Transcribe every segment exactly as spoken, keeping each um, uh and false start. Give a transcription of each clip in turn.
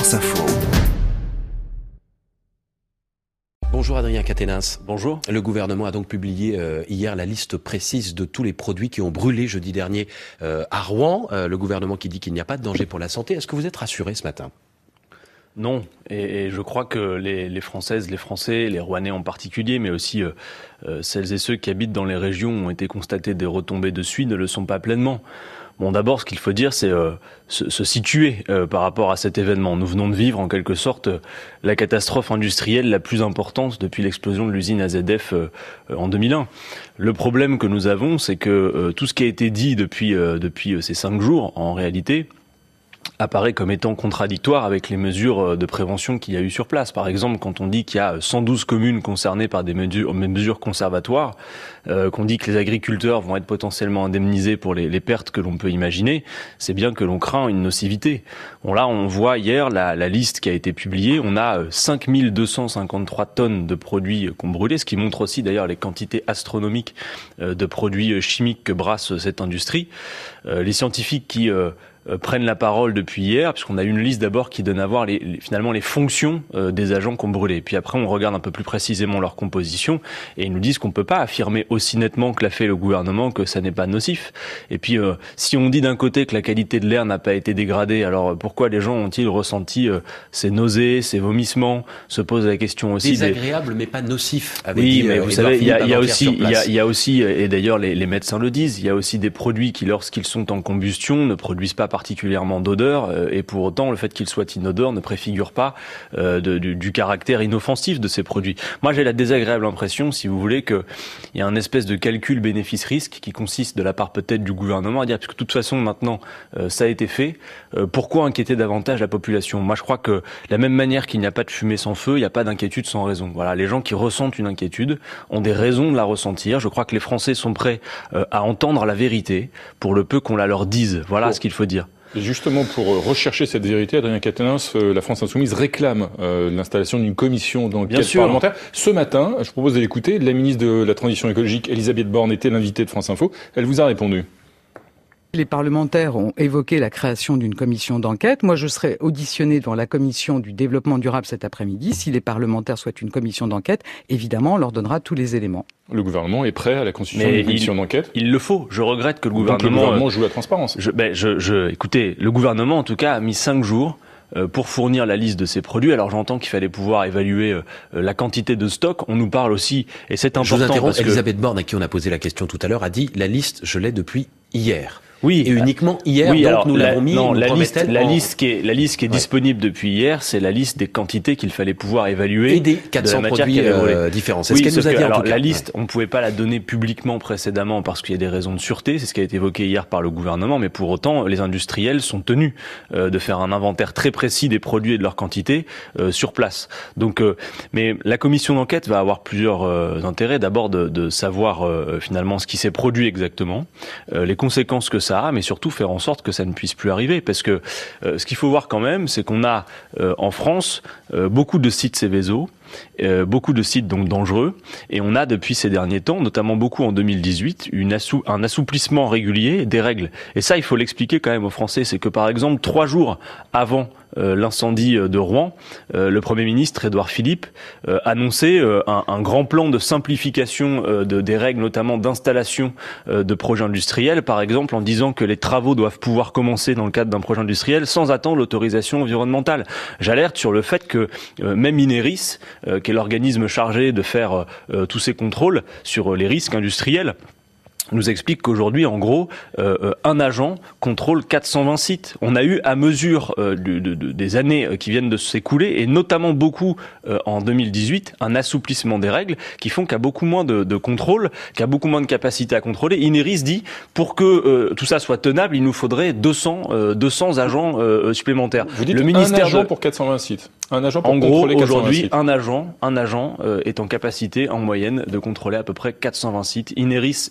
France Info. Bonjour Adrien Quatennens. Bonjour. Le gouvernement a donc publié euh, hier la liste précise de tous les produits qui ont brûlé jeudi dernier euh, à Rouen. Euh, le gouvernement qui dit qu'il n'y a pas de danger pour la santé. Est-ce que vous êtes rassuré ce matin ? Non, et, et je crois que les, les Françaises, les Français, les Rouennais en particulier, mais aussi euh, euh, celles et ceux qui habitent dans les régions où ont été constatées des retombées de suie ne le sont pas pleinement. Bon, d'abord, ce qu'il faut dire, c'est euh, se, se situer euh, par rapport à cet événement. Nous venons de vivre, en quelque sorte, euh, la catastrophe industrielle la plus importante depuis l'explosion de l'usine A Z F euh, euh, en deux mille un. Le problème que nous avons, c'est que euh, tout ce qui a été dit depuis, euh, depuis euh, ces cinq jours, en réalité, apparaît comme étant contradictoire avec les mesures de prévention qu'il y a eu sur place. Par exemple, quand on dit qu'il y a cent douze communes concernées par des mesures, mesures conservatoires, euh, qu'on dit que les agriculteurs vont être potentiellement indemnisés pour les, les pertes que l'on peut imaginer, c'est bien que l'on craint une nocivité. Bon, là, on voit hier la, la liste qui a été publiée. On a cinq mille deux cent cinquante-trois tonnes de produits qu'on brûlait, ce qui montre aussi d'ailleurs les quantités astronomiques de produits chimiques que brasse cette industrie. Euh, les scientifiques qui euh, prennent la parole depuis hier, puisqu'on a une liste d'abord qui donne à voir les, les, finalement les fonctions euh, des agents qu'on brûlait. Puis après, on regarde un peu plus précisément leur composition et ils nous disent qu'on peut pas affirmer aussi nettement que l'a fait le gouvernement que ça n'est pas nocif. Et puis, euh, si on dit d'un côté que la qualité de l'air n'a pas été dégradée, alors pourquoi les gens ont-ils ressenti euh, ces nausées, ces vomissements? Se pose la question aussi. Désagréable, des... mais pas nocif. Avait oui, dit, mais euh, vous savez, il y a, y a aussi, il y a, il y a aussi, et d'ailleurs les, les médecins le disent, il y a aussi des produits qui, lorsqu'ils sont en combustion, ne produisent pas particulièrement d'odeur, et pour autant le fait qu'ils soient inodores ne préfigure pas euh, de, du, du caractère inoffensif de ces produits. Moi j'ai la désagréable impression, si vous voulez, qu'il y a un espèce de calcul bénéfice-risque qui consiste de la part peut-être du gouvernement à dire, parce que de toute façon maintenant euh, ça a été fait, euh, pourquoi inquiéter davantage la population? Moi je crois que de la même manière qu'il n'y a pas de fumée sans feu, il n'y a pas d'inquiétude sans raison. Voilà, les gens qui ressentent une inquiétude ont des raisons de la ressentir. Je crois que les Français sont prêts euh, à entendre la vérité pour le peu qu'on la leur dise. Voilà oh. ce qu'il faut dire. Et justement, pour rechercher cette vérité, Adrien Quatennens, la France Insoumise réclame euh, l'installation d'une commission d'enquête parlementaire. Ce matin, je propose de l'écouter, la ministre de la Transition écologique, Elisabeth Borne, était l'invitée de France Info. Elle vous a répondu. Les parlementaires ont évoqué la création d'une commission d'enquête. Moi, je serai auditionné devant la commission du développement durable cet après-midi. Si les parlementaires souhaitent une commission d'enquête, évidemment, on leur donnera tous les éléments. Le gouvernement est prêt à la constitution d'une commission d'enquête ? Il le faut. Je regrette que le gouvernement... Donc le gouvernement joue la transparence. Je, ben, je, je, écoutez, le gouvernement, en tout cas, a mis cinq jours pour fournir la liste de ces produits. Alors j'entends qu'il fallait pouvoir évaluer euh, la quantité de stock. On nous parle aussi, et c'est important... Je vous interromps, parce que... Elisabeth Borne, à qui on a posé la question tout à l'heure, a dit « la liste, je l'ai depuis hier ». Oui, et uniquement hier, oui, donc alors, nous la, l'avons mis. Non, la liste, la en... liste qui est, la liste qui est ouais. disponible depuis hier, c'est la liste des quantités qu'il fallait pouvoir évaluer. Et des quatre cents de produits euh, différents. C'est oui, ce qu'elle nous a dit que, en alors, tout cas. La liste, ouais. on ne pouvait pas la donner publiquement précédemment parce qu'il y a des raisons de sûreté. C'est ce qui a été évoqué hier par le gouvernement. Mais pour autant, les industriels sont tenus euh, de faire un inventaire très précis des produits et de leurs quantités euh, sur place. Donc, euh, mais la commission d'enquête va avoir plusieurs euh, intérêts. D'abord, de, de savoir euh, finalement ce qui s'est produit exactement, euh, les conséquences que ça a, mais surtout faire en sorte que ça ne puisse plus arriver. Parce que euh, ce qu'il faut voir quand même, c'est qu'on a euh, en France euh, beaucoup de sites Seveso, euh, beaucoup de sites donc dangereux, et on a depuis ces derniers temps, notamment beaucoup en deux mille dix-huit, une assou- un assouplissement régulier des règles. Et ça, il faut l'expliquer quand même aux Français, c'est que par exemple, trois jours avant euh, l'incendie de Rouen, euh, le Premier ministre, Édouard Philippe, euh, annonçait euh, un, un grand plan de simplification euh, de, des règles, notamment d'installation euh, de projets industriels, par exemple en disant que les travaux doivent pouvoir commencer dans le cadre d'un projet industriel sans attendre l'autorisation environnementale. J'alerte sur le fait que euh, même Ineris, euh, qui est l'organisme chargé de faire euh, tous ces contrôles sur euh, les risques industriels, nous explique qu'aujourd'hui, en gros, euh, un agent contrôle quatre cent vingt sites. On a eu, à mesure euh, de, de, de, des années qui viennent de s'écouler, et notamment beaucoup euh, en deux mille dix-huit, un assouplissement des règles qui font qu'il y a beaucoup moins de, de contrôle, qu'il y a beaucoup moins de capacité à contrôler. Ineris dit, pour que euh, tout ça soit tenable, il nous faudrait deux cents, euh, deux cents agents euh, supplémentaires. Vous dites le ministère un agent de... pour quatre cent vingt sites. Un agent pour en contrôler gros, quatre cent vingt aujourd'hui, sites. un agent, un agent euh, est en capacité, en moyenne, de contrôler à peu près quatre cent vingt sites. Ineris dit euh,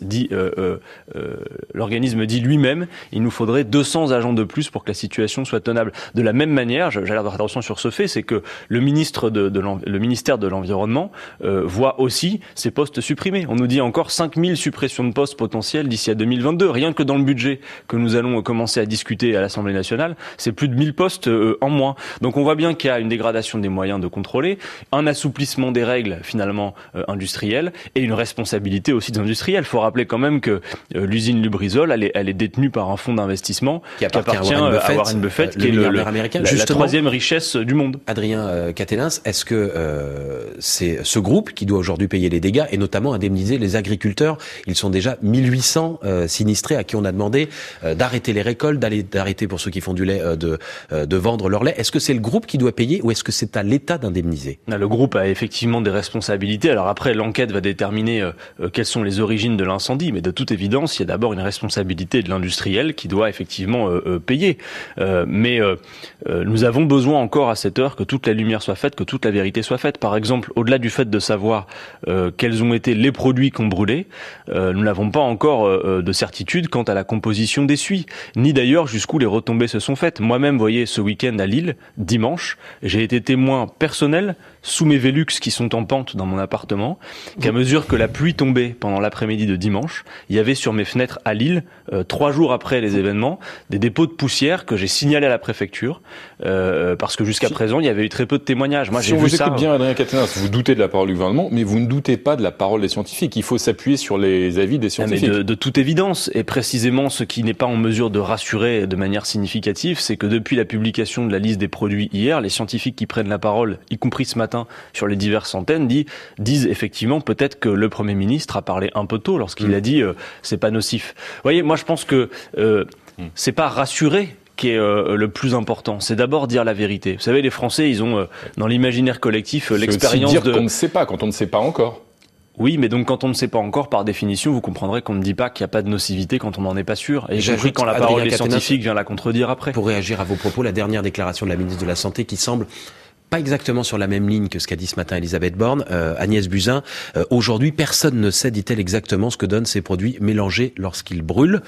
euh, euh, l'organisme dit lui-même, il nous faudrait deux cents agents de plus pour que la situation soit tenable. De la même manière, j'alerte attention sur ce fait, c'est que le ministre de, de le ministère de l'Environnement euh, voit aussi ces postes supprimés. On nous dit encore cinq mille suppressions de postes potentielles d'ici à deux mille vingt-deux. Rien que dans le budget que nous allons commencer à discuter à l'Assemblée nationale, c'est plus de mille postes euh, en moins. Donc on voit bien qu'il y a une dégradation des moyens de contrôler, un assouplissement des règles finalement euh, industrielles et une responsabilité aussi des industriels. Il faut rappeler quand même que euh, l'usine Lubrizol, elle est, elle est détenue par un fonds d'investissement qui appartient, qui appartient à, Warren Buffett, à Warren Buffett, euh, qui est le, le, américain. La, la troisième richesse du monde. Adrien euh, Quatennens, est-ce que euh, c'est ce groupe qui doit aujourd'hui payer les dégâts et notamment indemniser les agriculteurs? Ils sont déjà mille huit cents euh, sinistrés à qui on a demandé euh, d'arrêter les récoltes, d'aller d'arrêter pour ceux qui font du lait euh, de euh, de vendre leur lait. Est-ce que c'est le groupe qui doit payer ou est-ce que c'est à l'État d'indemniser? Le groupe a effectivement des responsabilités. Alors après, l'enquête va déterminer euh, quelles sont les origines de l'incendie, mais de toute évidence, il y a d'abord une responsabilité de l'industriel qui doit effectivement euh, euh, payer. Euh, mais euh, euh, nous avons besoin encore à cette heure que toute la lumière soit faite, que toute la vérité soit faite. Par exemple, au-delà du fait de savoir euh, quels ont été les produits qu'on brûlait, euh, nous n'avons pas encore euh, de certitude quant à la composition des suies, ni d'ailleurs jusqu'où les retombées se sont faites. Moi-même, voyez, ce week-end à Lille, dimanche, j'ai été témoin personnel sous mes Velux qui sont en pente dans mon appartement, qu'à mesure que la pluie tombait pendant l'après-midi de dimanche, il y avait sur mes fenêtres à Lille, euh, trois jours après les événements, des dépôts de poussière que j'ai signalés à la préfecture, euh, parce que jusqu'à présent, il y avait eu très peu de témoignages. Moi, si j'ai on vu vous ça. Écoute bien, Adrien Quatennens, vous doutez de la parole du gouvernement, mais vous ne doutez pas de la parole des scientifiques. Il faut s'appuyer sur les avis des scientifiques. Ah, mais de, de toute évidence, et précisément ce qui n'est pas en mesure de rassurer de manière significative, c'est que depuis la publication de la liste des produits hier, les scientifiques qui prennent la parole, y compris ce matin sur les diverses centaines, disent, disent effectivement peut-être que le Premier ministre a parlé un peu tôt lorsqu'il mmh. a dit euh, c'est pas nocif. Vous voyez, moi je pense que euh, mmh. c'est pas rassurer qui est euh, le plus important, c'est d'abord dire la vérité. Vous savez, les Français, ils ont euh, dans l'imaginaire collectif euh, l'expérience dire de... qu'on ne sait pas, quand on ne sait pas encore. Oui, mais donc quand on ne sait pas encore, par définition, vous comprendrez qu'on ne dit pas qu'il n'y a pas de nocivité quand on n'en est pas sûr. Et y compris quand la Adrien parole des scientifiques vient la contredire après. Pour réagir à vos propos, la dernière déclaration de la ministre de la Santé qui semble pas exactement sur la même ligne que ce qu'a dit ce matin Elisabeth Borne, euh, Agnès Buzyn. Euh, aujourd'hui, personne ne sait, dit-elle, exactement ce que donnent ces produits mélangés lorsqu'ils brûlent.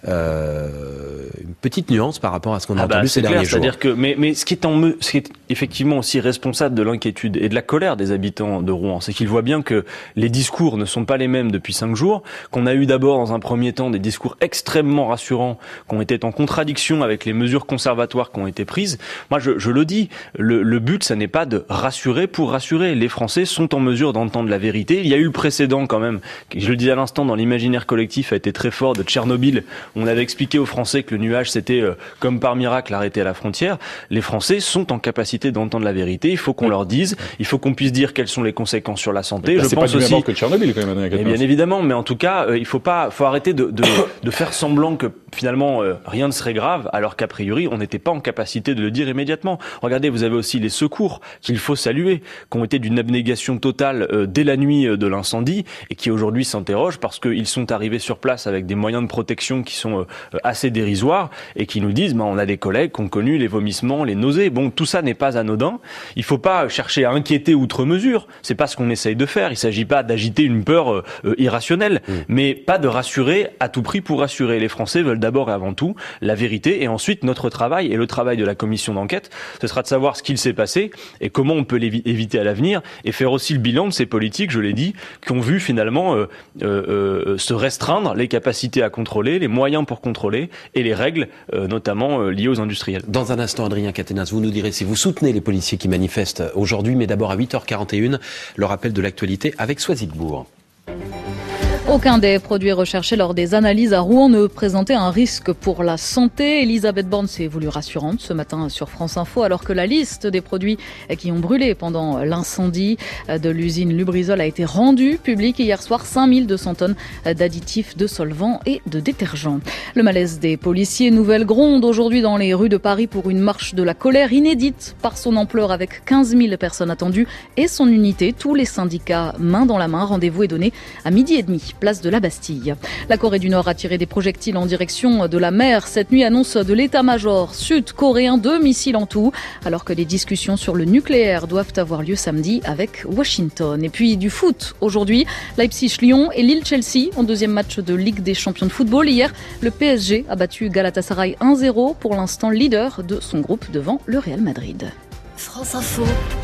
Euh, une petite nuance par rapport à ce qu'on a ah entendu bah, ces clair, derniers jours. C'est-à-dire que, mais, mais ce qui est en me, ce qui est effectivement aussi responsable de l'inquiétude et de la colère des habitants de Rouen, c'est qu'ils voient bien que les discours ne sont pas les mêmes depuis cinq jours, qu'on a eu d'abord dans un premier temps des discours extrêmement rassurants, qui ont été en contradiction avec les mesures conservatoires qui ont été prises. Moi, je, je le dis, le, le but, ça n'est pas de rassurer pour rassurer. Les Français sont en mesure d'entendre la vérité. Il y a eu le précédent quand même, je le disais à l'instant, dans l'imaginaire collectif a été très fort, de Tchernobyl. On avait expliqué aux Français que le nuage s'était, euh, comme par miracle, arrêté à la frontière. Les Français sont en capacité d'entendre la vérité. Il faut qu'on leur dise, il faut qu'on puisse dire quelles sont les conséquences sur la santé. Bah, je c'est pense pas du aussi. même ordre que Tchernobyl, quand même. Et bien évidemment, mais en tout cas, euh, il faut pas, faut arrêter de, de, de faire semblant que finalement euh, rien ne serait grave, alors qu'a priori on n'était pas en capacité de le dire immédiatement. Regardez, vous avez aussi les secours qu'il faut saluer, qui ont été d'une abnégation totale euh, dès la nuit euh, de l'incendie et qui aujourd'hui s'interrogent parce qu'ils sont arrivés sur place avec des moyens de protection qui sont euh, assez dérisoires et qui nous disent, bah, on a des collègues qui ont connu les vomissements, les nausées. Bon, tout ça n'est pas anodin. Il faut pas chercher à inquiéter outre mesure. C'est pas ce qu'on essaye de faire. Il s'agit pas d'agiter une peur euh, euh, irrationnelle, mmh. mais pas de rassurer à tout prix pour rassurer. Les Français veulent d'abord et avant tout la vérité et ensuite notre travail et le travail de la commission d'enquête, ce sera de savoir ce qu'il s'est passé et comment on peut l'éviter à l'avenir et faire aussi le bilan de ces politiques, je l'ai dit, qui ont vu finalement euh, euh, se restreindre les capacités à contrôler, les moyens pour contrôler et les règles, euh, notamment euh, liées aux industriels. Dans un instant, Adrien Quatennens, vous nous direz si vous soutenez les policiers qui manifestent aujourd'hui, mais d'abord à huit heures quarante et une, le rappel de l'actualité avec Soisigbourg. Aucun des produits recherchés lors des analyses à Rouen ne présentait un risque pour la santé. Elisabeth Borne s'est voulue rassurante ce matin sur France Info, alors que la liste des produits qui ont brûlé pendant l'incendie de l'usine Lubrizol a été rendue publique hier soir. cinq mille deux cents tonnes d'additifs, de solvants et de détergents. Le malaise des policiers, nouvelle gronde aujourd'hui dans les rues de Paris pour une marche de la colère inédite par son ampleur avec quinze mille personnes attendues et son unité. Tous les syndicats main dans la main. Rendez-vous est donné à midi et demi. place de la Bastille. La Corée du Nord a tiré des projectiles en direction de la mer. Cette nuit, annonce de l'état-major sud-coréen, deux missiles en tout, alors que les discussions sur le nucléaire doivent avoir lieu samedi avec Washington. Et puis du foot aujourd'hui, Leipzig-Lyon et Lille-Chelsea en deuxième match de Ligue des champions de football. Hier, le P S G a battu Galatasaray un zéro, pour l'instant leader de son groupe devant le Real Madrid. France Info.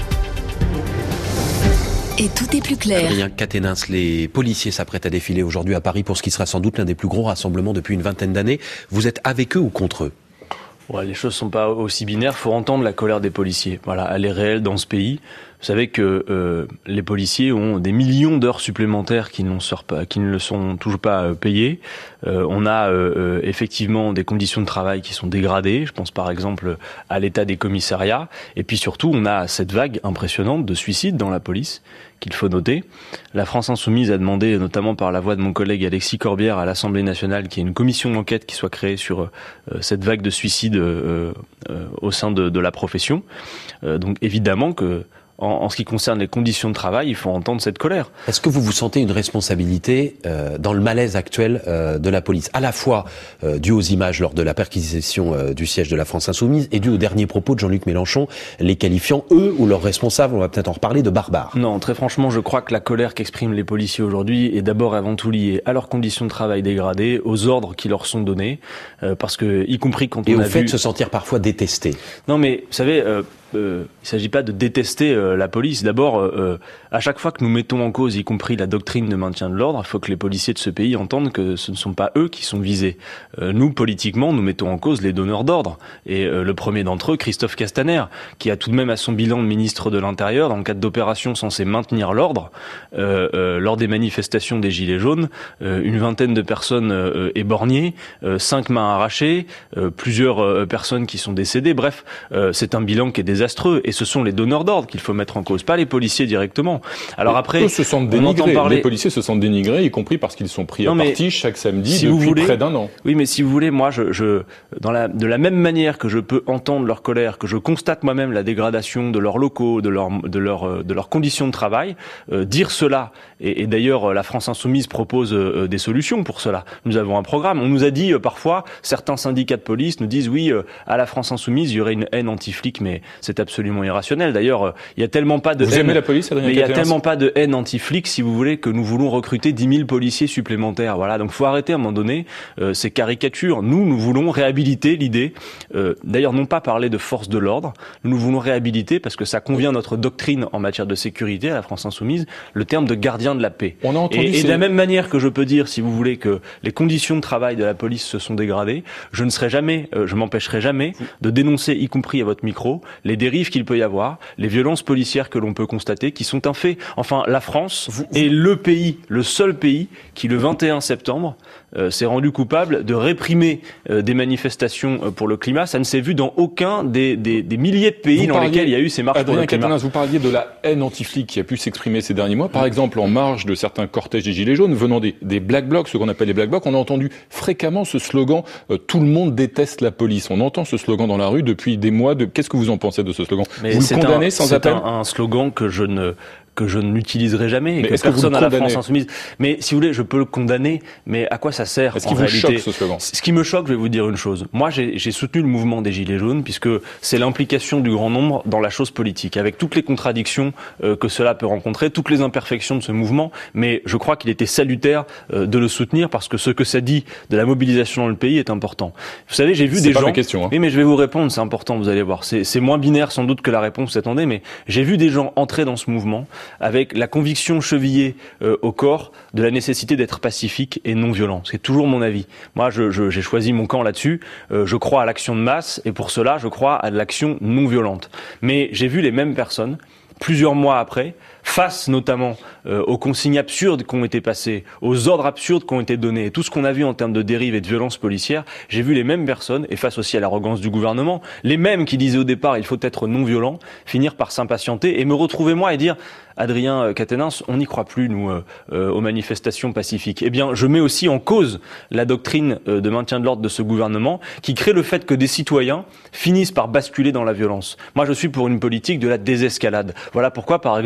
Et tout est plus clair. Adrien Quatennens, les policiers s'apprêtent à défiler aujourd'hui à Paris pour ce qui sera sans doute l'un des plus gros rassemblements depuis une vingtaine d'années. Vous êtes avec eux ou contre eux ? Ouais, les choses sont pas aussi binaires. Faut entendre la colère des policiers. Voilà, elle est réelle dans ce pays. Vous savez que euh, les policiers ont des millions d'heures supplémentaires qui, n'ont pas, qui ne le sont toujours pas euh, payées. Euh, on a euh, effectivement des conditions de travail qui sont dégradées. Je pense par exemple à l'état des commissariats. Et puis surtout, on a cette vague impressionnante de suicides dans la police qu'il faut noter. La France Insoumise a demandé, notamment par la voix de mon collègue Alexis Corbière à l'Assemblée nationale, qu'il y ait une commission d'enquête qui soit créée sur euh, cette vague de suicides euh, euh, au sein de, de la profession. Euh, donc évidemment que En, en ce qui concerne les conditions de travail, il faut entendre cette colère. Est-ce que vous vous sentez une responsabilité euh, dans le malaise actuel euh, de la police, à la fois euh, dû aux images lors de la perquisition euh, du siège de la France Insoumise et dû aux derniers propos de Jean-Luc Mélenchon, les qualifiant, eux ou leurs responsables, on va peut-être en reparler, de barbares? Non, très franchement, je crois que la colère qu'expriment les policiers aujourd'hui est d'abord et avant tout liée à leurs conditions de travail dégradées, aux ordres qui leur sont donnés, euh, parce que, y compris quand et on au a fait vu... de se sentir parfois détesté. Non mais, vous savez... Euh, Euh, il ne s'agit pas de détester euh, la police. D'abord, euh, à chaque fois que nous mettons en cause, y compris la doctrine de maintien de l'ordre, il faut que les policiers de ce pays entendent que ce ne sont pas eux qui sont visés. Euh, nous, politiquement, nous mettons en cause les donneurs d'ordre. Et euh, le premier d'entre eux, Christophe Castaner, qui a tout de même à son bilan de ministre de l'Intérieur, dans le cadre d'opérations censées maintenir l'ordre, euh, euh, lors des manifestations des Gilets jaunes, euh, une vingtaine de personnes euh, éborgnées, euh, cinq mains arrachées, euh, plusieurs euh, personnes qui sont décédées. Bref, euh, c'est un bilan qui est désastreux. Et ce sont les donneurs d'ordre qu'il faut mettre en cause, pas les policiers directement. Alors après, eux se sentent dénigrés. Parler... Les policiers se sentent dénigrés, y compris parce qu'ils sont pris non, à partie chaque samedi si depuis voulez... près d'un an. Oui, mais si vous voulez, moi, je, je, dans la, de la même manière que je peux entendre leur colère, que je constate moi-même la dégradation de leurs locaux, de leurs de leur, de leurs conditions de travail, euh, dire cela. Et, et d'ailleurs, la France Insoumise propose euh, des solutions pour cela. Nous avons un programme. On nous a dit euh, parfois, certains syndicats de police nous disent oui, euh, à la France Insoumise, il y aurait une haine anti-flic, mais c'est absolument irrationnel. D'ailleurs, il y a tellement pas de vous haine, aimez la police, Adrien mais il y a Quatennens tellement pas de haine anti-flic, si vous voulez, que nous voulons recruter dix mille policiers supplémentaires. Voilà, donc faut arrêter à un moment donné euh, ces caricatures. Nous, nous voulons réhabiliter l'idée. Euh, d'ailleurs, non pas parler de force de l'ordre. Nous voulons réhabiliter parce que ça convient à notre doctrine en matière de sécurité à la France Insoumise, le terme de gardien de la paix. On a entendu et, et de la même manière que je peux dire, si vous voulez, que les conditions de travail de la police se sont dégradées, je ne serai jamais, euh, je m'empêcherai jamais de dénoncer, y compris à votre micro, les dérives qu'il peut y avoir, les violences policières que l'on peut constater, qui sont un fait. Enfin, la France vous, vous... est le pays, le seul pays qui, le vingt et un septembre, euh, s'est rendu coupable de réprimer euh, des manifestations euh, pour le climat. Ça ne s'est vu dans aucun des, des, des milliers de pays vous dans parliez, lesquels il y a eu ces marches Adrien pour le climat. Quatennens, vous parliez de la haine anti-flic qui a pu s'exprimer ces derniers mois. Par exemple, en marge de certains cortèges des Gilets jaunes, venant des, des Black Blocs, ce qu'on appelle les Black Blocs, on a entendu fréquemment ce slogan euh, « Tout le monde déteste la police ». On entend ce slogan dans la rue depuis des mois. De... Qu'est-ce que vous en pensez de ce slogan? Mais vous le condamnez un, sans appel? C'est un, un slogan que je ne que je n'utiliserai jamais, et mais que personne à la France Insoumise. Mais si vous voulez, je peux le condamner, mais à quoi ça sert Est-ce en qu'il vous réalité choque, ce slogan? Ce qui me choque, je vais vous dire une chose. Moi, j'ai, j'ai soutenu le mouvement des Gilets jaunes, puisque c'est l'implication du grand nombre dans la chose politique, avec toutes les contradictions euh, que cela peut rencontrer, toutes les imperfections de ce mouvement, mais je crois qu'il était salutaire euh, de le soutenir, parce que ce que ça dit de la mobilisation dans le pays est important. Vous savez, j'ai vu c'est des pas gens... ma question, hein. Oui, mais je vais vous répondre, c'est important, vous allez voir. C'est, c'est moins binaire sans doute que la réponse que vous attendez, mais j'ai vu des gens entrer dans ce mouvement avec la conviction chevillée euh, au corps de la nécessité d'être pacifique et non violent. C'est toujours mon avis. Moi, je, je, j'ai choisi mon camp là-dessus. Euh, je crois à l'action de masse et pour cela, je crois à l'action non violente. Mais j'ai vu les mêmes personnes, plusieurs mois après, face notamment euh, aux consignes absurdes qui ont été passées, aux ordres absurdes qui ont été donnés, et tout ce qu'on a vu en termes de dérives et de violences policières, j'ai vu les mêmes personnes, et face aussi à l'arrogance du gouvernement, les mêmes qui disaient au départ il faut être non violent, finir par s'impatienter et me retrouver moi et dire Adrien Quatennens, on n'y croit plus, nous, euh, euh, aux manifestations pacifiques. Eh bien, je mets aussi en cause la doctrine euh, de maintien de l'ordre de ce gouvernement qui crée le fait que des citoyens finissent par basculer dans la violence. Moi, je suis pour une politique de la désescalade. Voilà pourquoi, par exemple, quand il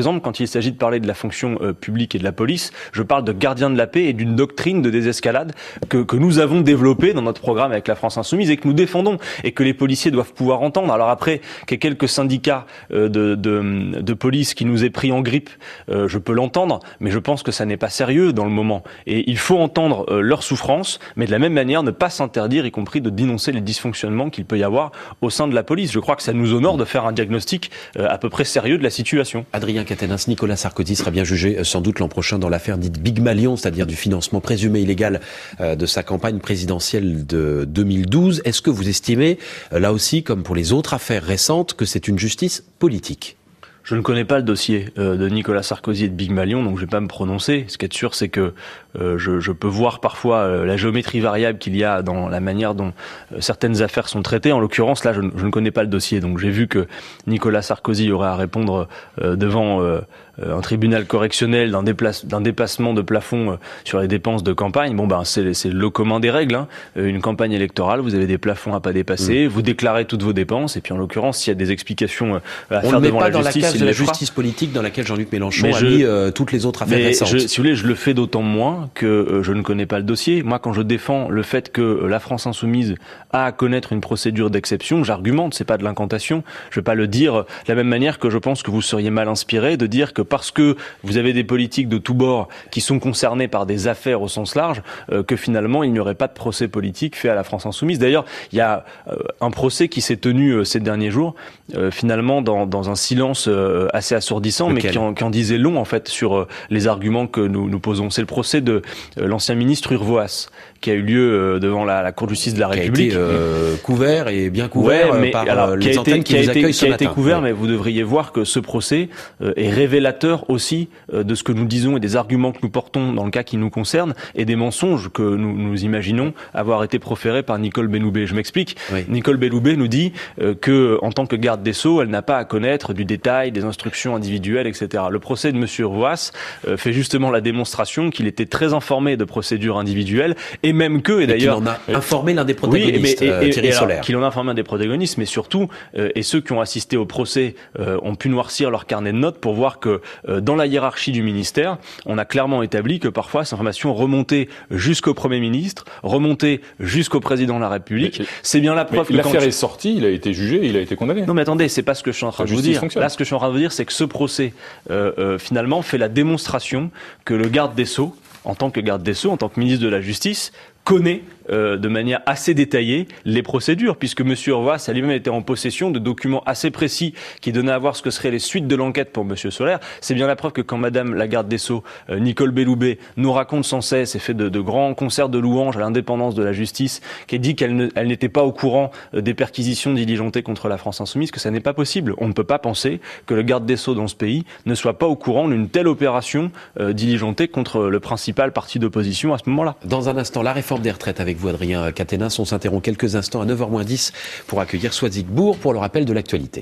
il s'agit de parler de la fonction euh, publique et de la police, je parle de gardien de la paix et d'une doctrine de désescalade que, que nous avons développée dans notre programme avec la France Insoumise et que nous défendons et que les policiers doivent pouvoir entendre. Alors après, qu'il y ait quelques syndicats euh, de, de, de police qui nous aient pris en grippe, euh, je peux l'entendre, mais je pense que ça n'est pas sérieux dans le moment. Et il faut entendre euh, leur souffrance, mais de la même manière ne pas s'interdire, y compris de dénoncer les dysfonctionnements qu'il peut y avoir au sein de la police. Je crois que ça nous honore de faire un diagnostic euh, à peu près sérieux de la situation. Adrien Quatennens, Nicolas Sarkozy sera bien jugé euh, sans doute l'an prochain dans l'affaire dite Big Malion, c'est-à-dire du financement présumé illégal euh, de sa campagne présidentielle de deux mille douze. Est-ce que vous estimez, euh, là aussi, comme pour les autres affaires récentes, que c'est une justice politique ? Je ne connais pas le dossier euh, de Nicolas Sarkozy et de Big Malion, donc je vais pas me prononcer. Ce qui est sûr, c'est que euh, je, je peux voir parfois euh, la géométrie variable qu'il y a dans la manière dont euh, certaines affaires sont traitées. En l'occurrence, là, je, je ne connais pas le dossier, donc j'ai vu que Nicolas Sarkozy aurait à répondre euh, devant euh, un tribunal correctionnel d'un, déplace, d'un dépassement de plafond euh, sur les dépenses de campagne. Bon, ben c'est, c'est le commun des règles. Hein. Une campagne électorale, vous avez des plafonds à pas dépasser, mmh. vous déclarez toutes vos dépenses, et puis en l'occurrence, s'il y a des explications euh, à On faire devant la justice, de la fera. justice politique dans laquelle Jean-Luc Mélenchon mais a je, mis euh, toutes les autres affaires mais récentes. Je, si vous voulez, je le fais d'autant moins que euh, je ne connais pas le dossier. Moi, quand je défends le fait que euh, la France Insoumise a à connaître une procédure d'exception, j'argumente, c'est pas de l'incantation. Je vais pas le dire de la même manière que je pense que vous seriez mal inspiré de dire que parce que vous avez des politiques de tous bords qui sont concernés par des affaires au sens large, euh, que finalement il n'y aurait pas de procès politique fait à la France Insoumise. D'ailleurs, il y a euh, un procès qui s'est tenu euh, ces derniers jours, euh, finalement dans, dans un silence euh, assez assourdissant, Lequel mais qui en, qui en disait long en fait sur euh, les arguments que nous, nous posons. C'est le procès de euh, l'ancien ministre Urvoas qui a eu lieu euh, devant la, la Cour de justice de la République. Qui a été euh, couvert et bien couvert ouais, mais, par alors, euh, les antennes qui, qui vous accueillent ce matin. Qui a été couvert, ouais. mais vous devriez voir que ce procès euh, est révélateur aussi euh, de ce que nous disons et des arguments que nous portons dans le cas qui nous concerne et des mensonges que nous, nous imaginons avoir été proférés par Nicole Belloubet. Je m'explique. Oui. Nicole Belloubet nous dit euh, que, en tant que garde des Sceaux, elle n'a pas à connaître du détail, des instructions individuelles, et cetera. Le procès de Monsieur Urvoas euh, fait justement la démonstration qu'il était très informé de procédures individuelles et même que, et, et d'ailleurs, qu'il en a informé l'un des protagonistes, oui, mais, et, et, Thierry et Solaire. Alors, qu'il en a informé un des protagonistes, mais surtout, euh, et ceux qui ont assisté au procès euh, ont pu noircir leur carnet de notes pour voir que euh, dans la hiérarchie du ministère, on a clairement établi que parfois cette information remontait jusqu'au Premier ministre, remontait jusqu'au président de la République. Mais, c'est bien la preuve que l'affaire quand est sortie, il a été jugé, il a été condamné. Non mais attendez, c'est pas ce que je suis en train la de vous dire. Fonctionne. Là, ce que je suis en train de vous dire, c'est que ce procès, euh, euh, finalement, fait la démonstration que le garde des Sceaux, en tant que garde des Sceaux, en tant que ministre de la Justice, connaît euh, de manière assez détaillée les procédures, puisque M. Urvoas a lui-même été en possession de documents assez précis qui donnaient à voir ce que seraient les suites de l'enquête pour M. Solaire. C'est bien la preuve que quand Madame la garde des Sceaux, euh, Nicole Belloubet, nous raconte sans cesse et fait de, de grands concerts de louanges à l'indépendance de la justice, qui dit qu'elle ne, elle n'était pas au courant euh, des perquisitions diligentées contre la France Insoumise, que ça n'est pas possible. On ne peut pas penser que le garde des Sceaux dans ce pays ne soit pas au courant d'une telle opération euh, diligentée contre le principal parti d'opposition à ce moment-là. Dans un instant, la réforme des retraites avec vous, Adrien Quatennens. On s'interrompt quelques instants à neuf heures moins dix pour accueillir Swazik Bourg pour le rappel de l'actualité.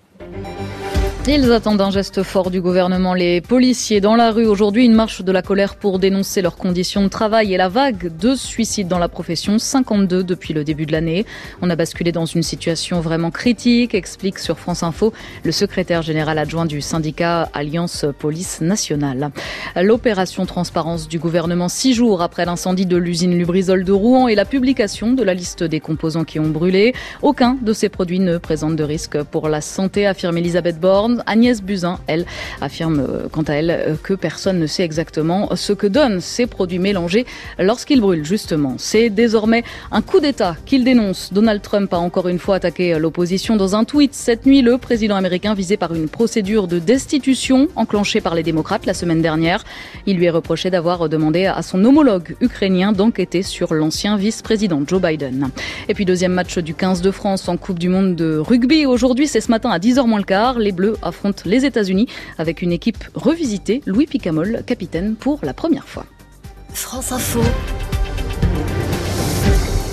Ils attendent un geste fort du gouvernement. Les policiers dans la rue aujourd'hui, une marche de la colère pour dénoncer leurs conditions de travail et la vague de suicides dans la profession, cinquante-deux depuis le début de l'année. On a basculé dans une situation vraiment critique, explique sur France Info le secrétaire général adjoint du syndicat Alliance Police Nationale. L'opération transparence du gouvernement six jours après l'incendie de l'usine Lubrizol de Rouen et la publication de la liste des composants qui ont brûlé. Aucun de ces produits ne présente de risque pour la santé, affirme Elisabeth Borne. Agnès Buzyn, elle, affirme quant à elle que personne ne sait exactement ce que donnent ces produits mélangés lorsqu'ils brûlent, justement. C'est désormais un coup d'État qu'il dénonce. Donald Trump a encore une fois attaqué l'opposition dans un tweet. Cette nuit, le président américain visé par une procédure de destitution enclenchée par les démocrates la semaine dernière. Il lui est reproché d'avoir demandé à son homologue ukrainien d'enquêter sur l'ancien vice-président Joe Biden. Et puis deuxième match du quinze de France en Coupe du Monde de rugby. Aujourd'hui, c'est ce matin à dix heures moins le quart. Les Bleus affrontent les États-Unis avec une équipe revisitée. Louis Picamol, capitaine pour la première fois. France Info.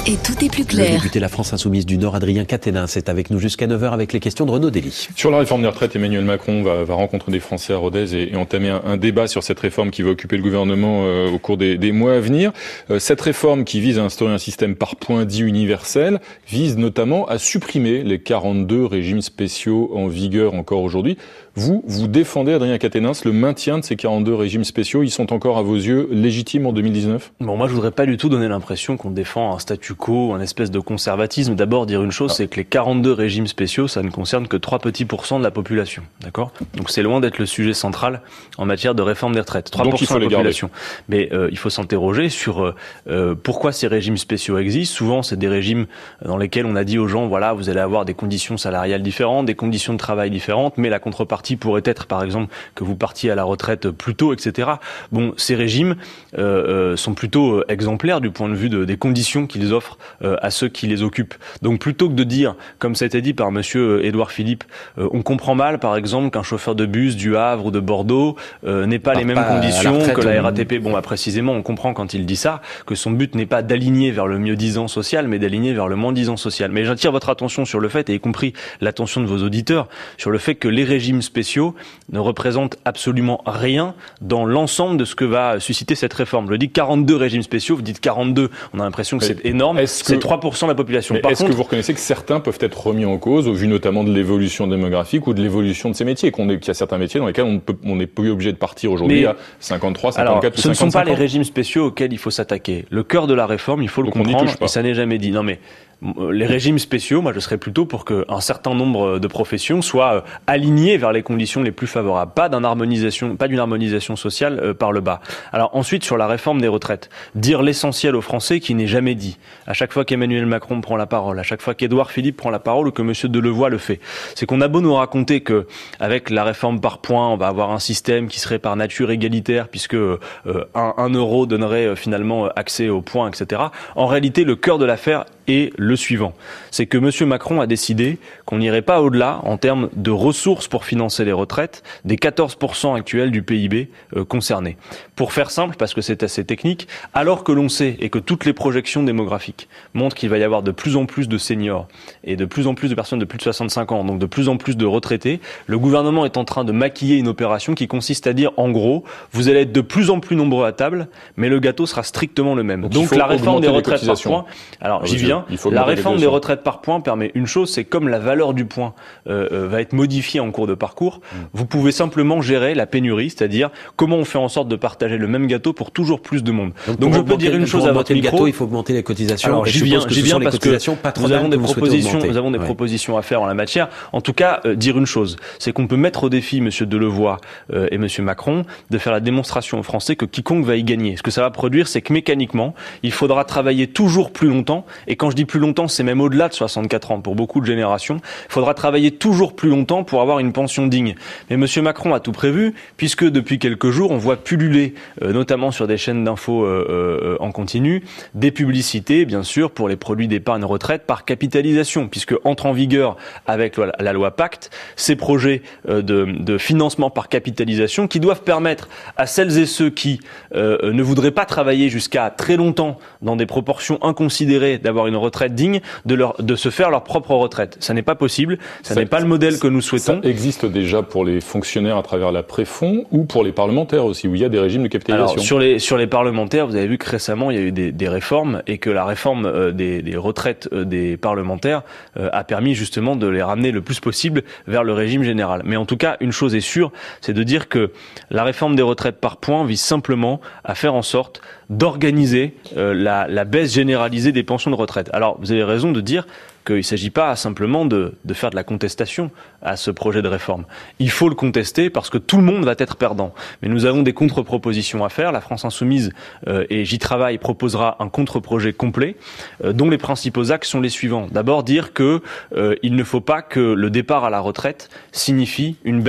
Et tout est plus Le clair. député La France Insoumise du Nord, Adrien Quatennens, est avec nous jusqu'à neuf heures avec les questions de Renaud Dely. Sur la réforme des retraites, Emmanuel Macron va, va rencontrer des Français à Rodez et, et entamer un, un débat sur cette réforme qui va occuper le gouvernement euh, au cours des, des mois à venir. Euh, cette réforme qui vise à instaurer un système par points dit universel vise notamment à supprimer les quarante-deux régimes spéciaux en vigueur encore aujourd'hui. Vous, vous défendez, Adrien Quatennens, le maintien de ces quarante-deux régimes spéciaux. Ils sont encore, à vos yeux, légitimes en deux mille dix-neuf ? Bon, moi, je voudrais pas du tout donner l'impression qu'on défend un statu quo, un espèce de conservatisme. D'abord, dire une chose, ah. c'est que les quarante-deux régimes spéciaux, ça ne concerne que trois petits pourcents de la population. D'accord ? Donc, c'est loin d'être le sujet central en matière de réforme des retraites. trois pour cent de la population. Mais euh, il faut s'interroger sur euh, pourquoi ces régimes spéciaux existent. Souvent, c'est des régimes dans lesquels on a dit aux gens, voilà, vous allez avoir des conditions salariales différentes, des conditions de travail différentes, mais la contrepartie pourrait être, par exemple, que vous partiez à la retraite plus tôt, et cetera. Bon, ces régimes euh, sont plutôt exemplaires du point de vue de, des conditions qu'ils offrent euh, à ceux qui les occupent. Donc, plutôt que de dire, comme ça a été dit par Monsieur Édouard Philippe, euh, on comprend mal, par exemple, qu'un chauffeur de bus du Havre ou de Bordeaux euh, n'ait pas ah, les mêmes pas conditions la que la R A T P. Bon, bah, précisément, on comprend quand il dit ça que son but n'est pas d'aligner vers le mieux-disant social, mais d'aligner vers le moins-disant social. Mais j'attire votre attention sur le fait, et y compris l'attention de vos auditeurs, sur le fait que les régimes spéciaux ne représentent absolument rien dans l'ensemble de ce que va susciter cette réforme. Je le dis quarante-deux régimes spéciaux, vous dites quarante-deux, on a l'impression que c'est énorme, est-ce que... c'est trois pour cent de la population. Par est-ce contre... que vous reconnaissez que certains peuvent être remis en cause au vu notamment de l'évolution démographique ou de l'évolution de ces métiers, qu'on est, qu'il y a certains métiers dans lesquels on, peut, on est plus obligé de partir aujourd'hui Mais... à cinquantre-trois, cinquante-quatre Alors, ou ce ne sont pas ans. Les régimes spéciaux auxquels il faut s'attaquer. Le cœur de la réforme, il faut Donc le comprendre, et ça n'est jamais dit. Non mais les régimes spéciaux, moi je serais plutôt pour qu'un certain nombre de professions soient alignées vers les conditions les plus favorables, pas d'une harmonisation, pas d'une harmonisation sociale euh, par le bas. Alors ensuite sur la réforme des retraites, dire l'essentiel aux Français qui n'est jamais dit. À chaque fois qu'Emmanuel Macron prend la parole, à chaque fois qu'Édouard Philippe prend la parole ou que Monsieur Delevoye le fait, c'est qu'on a beau nous raconter que avec la réforme par points, on va avoir un système qui serait par nature égalitaire puisque euh, un, un euro donnerait euh, finalement accès aux points, et cetera. En réalité, le cœur de l'affaire est le suivant, c'est que M. Macron a décidé qu'on n'irait pas au-delà en termes de ressources pour financer les retraites des quatorze pour cent actuels du P I B euh, concernés. Pour faire simple, parce que c'est assez technique, alors que l'on sait et que toutes les projections démographiques montrent qu'il va y avoir de plus en plus de seniors et de plus en plus de personnes de plus de soixante-cinq ans, donc de plus en plus de retraités, le gouvernement est en train de maquiller une opération qui consiste à dire, en gros, vous allez être de plus en plus nombreux à table, mais le gâteau sera strictement le même. Donc, donc la réforme des retraites par points, alors j'y viens, la réforme des retraites par points permet une chose, c'est comme la valeur du point euh, euh, va être modifiée en cours de parcours, mmh. vous pouvez simplement gérer la pénurie, c'est-à-dire comment on fait en sorte de partager le même gâteau pour toujours plus de monde. Donc, Donc je peux dire une chose à votre micro. Gâteau, il faut augmenter les cotisations. Alors j'y viens, j'y viens parce que nous avons des propositions, nous avons des ouais. propositions à faire en la matière. En tout cas, euh, dire une chose, c'est qu'on peut mettre au défi Monsieur Delevoye euh, et Monsieur Macron de faire la démonstration aux Français que quiconque va y gagner. Ce que ça va produire, c'est que mécaniquement, il faudra travailler toujours plus longtemps. Et quand je dis plus longtemps, c'est même au-delà de soixante-quatre ans pour beaucoup de générations. Il faudra travailler toujours plus longtemps pour avoir une pension digne. Mais Monsieur Macron a tout prévu, puisque depuis quelques jours, on voit pulluler, euh, notamment sur des chaînes d'infos euh, euh, en continu, des publicités, bien sûr, pour les produits d'épargne retraite par capitalisation, puisque entre en vigueur avec la loi Pacte ces projets euh, de, de financement par capitalisation qui doivent permettre à celles et ceux qui euh, ne voudraient pas travailler jusqu'à très longtemps dans des proportions inconsidérées d'avoir une retraite digne, de, leur, de se faire leur propre retraite. Ça n'est pas possible, ça, ça n'est pas le modèle que nous souhaitons. Ça existe déjà pour les fonctionnaires à travers la préfond ou pour les parlementaires aussi, où il y a des régimes de capitalisation. Alors, sur les, sur les parlementaires, vous avez vu que récemment, il y a eu des, des réformes et que la réforme euh, des, des retraites euh, des parlementaires euh, a permis justement de les ramener le plus possible vers le régime général. Mais en tout cas, une chose est sûre, c'est de dire que la réforme des retraites par points vise simplement à faire en sorte d'organiser euh, la, la baisse généralisée des pensions de retraite. Alors, vous avez raison de dire qu'il ne s'agit pas simplement de, de faire de la contestation à ce projet de réforme. Il faut le contester parce que tout le monde va être perdant. Mais nous avons des contre-propositions à faire. La France Insoumise, euh, et j'y travaille, proposera un contre-projet complet euh, dont les principaux axes sont les suivants. D'abord, dire que euh, il ne faut pas que le départ à la retraite signifie une baisse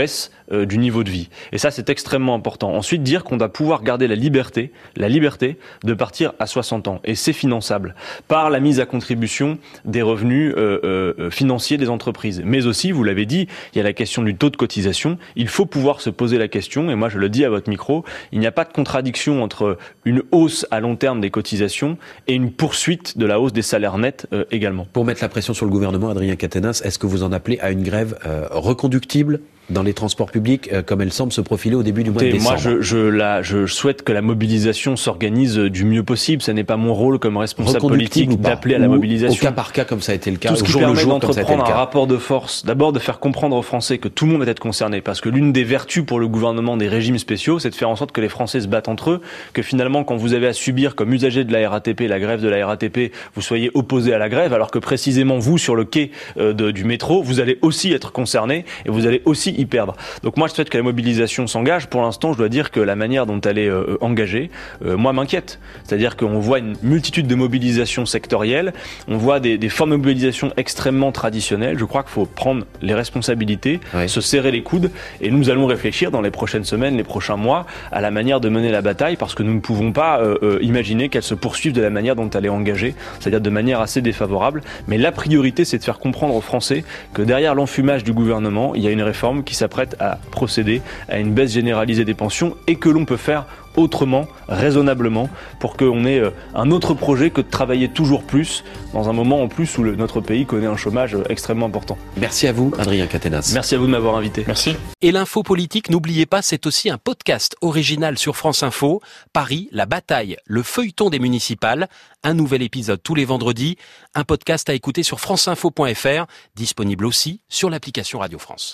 euh, du niveau de vie. Et ça, c'est extrêmement important. Ensuite, dire qu'on doit pouvoir garder la liberté, la liberté de partir à soixante ans. Et c'est finançable par la mise à contribution des revenus euh, euh, financiers des entreprises. Mais aussi, vous l'avez dit, il y a la question du taux de cotisation. Il faut pouvoir se poser la question, et moi je le dis à votre micro, il n'y a pas de contradiction entre une hausse à long terme des cotisations et une poursuite de la hausse des salaires nets euh, également. Pour mettre la pression sur le gouvernement, Adrien Quatennens, est-ce que vous en appelez à une grève euh, reconductible dans les transports publics, euh, comme elle semble se profiler au début du mois de décembre? Moi, je, je, la, je souhaite que la mobilisation s'organise du mieux possible. Ce n'est pas mon rôle comme responsable politique d'appeler à la mobilisation. Au cas par cas, comme ça a été le cas, tout ce au qui jour le permet jour, comme ça a été le d'entreprendre cas. Un rapport de force, d'abord de faire comprendre aux Français que tout le monde va être concerné, parce que l'une des vertus pour le gouvernement des régimes spéciaux, c'est de faire en sorte que les Français se battent entre eux, que finalement, quand vous avez à subir comme usager de la R A T P, la grève de la R A T P, vous soyez opposé à la grève, alors que précisément vous, sur le quai euh, de, du métro, vous allez aussi être concerné et vous allez aussi y perdre. Donc moi, je souhaite que la mobilisation s'engage. Pour l'instant, je dois dire que la manière dont elle est euh, engagée, euh, moi, m'inquiète. C'est-à-dire qu'on voit une multitude de mobilisations sectorielles, on voit des, des formes de mobilisation extrêmement traditionnelles. Je crois qu'il faut prendre les responsabilités, oui. se serrer les coudes, et nous allons réfléchir dans les prochaines semaines, les prochains mois, à la manière de mener la bataille, parce que nous ne pouvons pas euh, euh, imaginer qu'elle se poursuive de la manière dont elle est engagée, c'est-à-dire de manière assez défavorable. Mais la priorité, c'est de faire comprendre aux Français que derrière l'enfumage du gouvernement, il y a une réforme qui s'apprête à procéder à une baisse généralisée des pensions et que l'on peut faire autrement, raisonnablement, pour qu'on ait un autre projet que de travailler toujours plus, dans un moment en plus où le, notre pays connaît un chômage extrêmement important. Merci à vous, Adrien Quatennens. Merci à vous de m'avoir invité. Merci. Et l'info politique, n'oubliez pas, c'est aussi un podcast original sur France Info. Paris, la bataille, le feuilleton des municipales. Un nouvel épisode tous les vendredis. Un podcast à écouter sur franceinfo point f r, disponible aussi sur l'application Radio France.